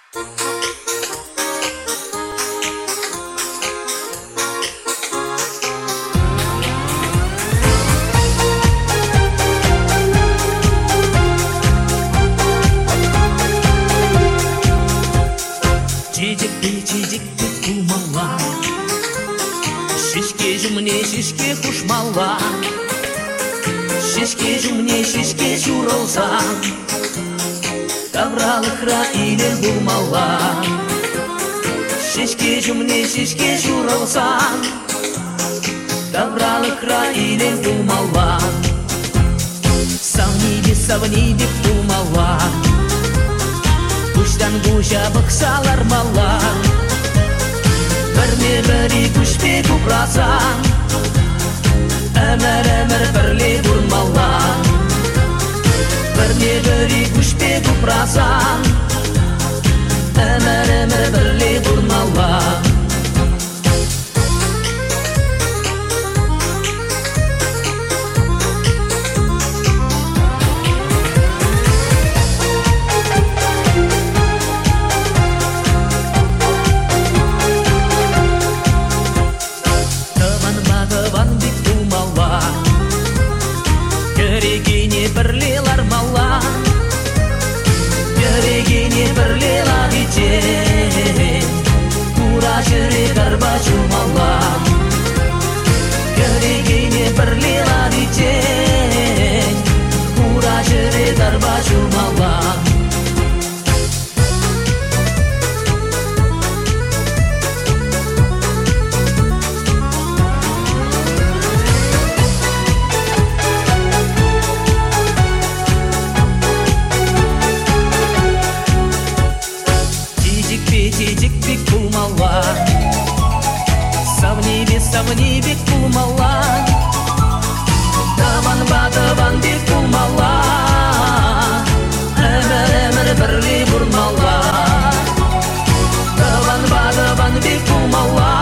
Чижик-чижик кумала, шишке жүміне шишке құшмала, шишке жүміне шишке шуралсан, тавралықра илен бұлмала. Шишке жүміне шишке шуралсан, тавралықра илен бұлмала. Савнибе бұлмала, Куштан куша бықсалар мала, бірне-бірі күшпе күпрасан, әмір-әмір бірле бұрмала. Бірне-бірі күшпе күпрасан, әмір-әмір бірле бұрмала. Бірлелар мала, керегене бірлела дитен, Кура жүрек арба жумала. Керегене бірлела дитен, Кура жүрек арба жумала. Чижик-бек бұлмала, савнибек бұлмала, Табан бек бұлмала, әмір-әмір бірле бұрмала. Табан бек бұлмала,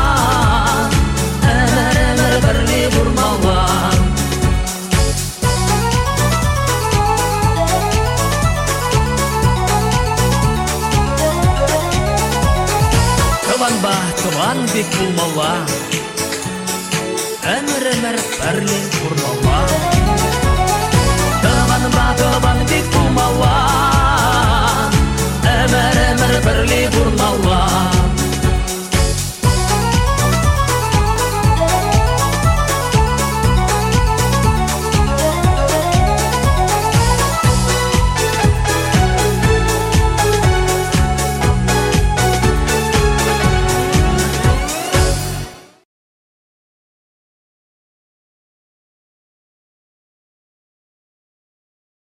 әмір-әмір бірле бұрмала. Табан бек бұлмала, әмір-әмір бірле бұрмала. Табан бек бұлмала,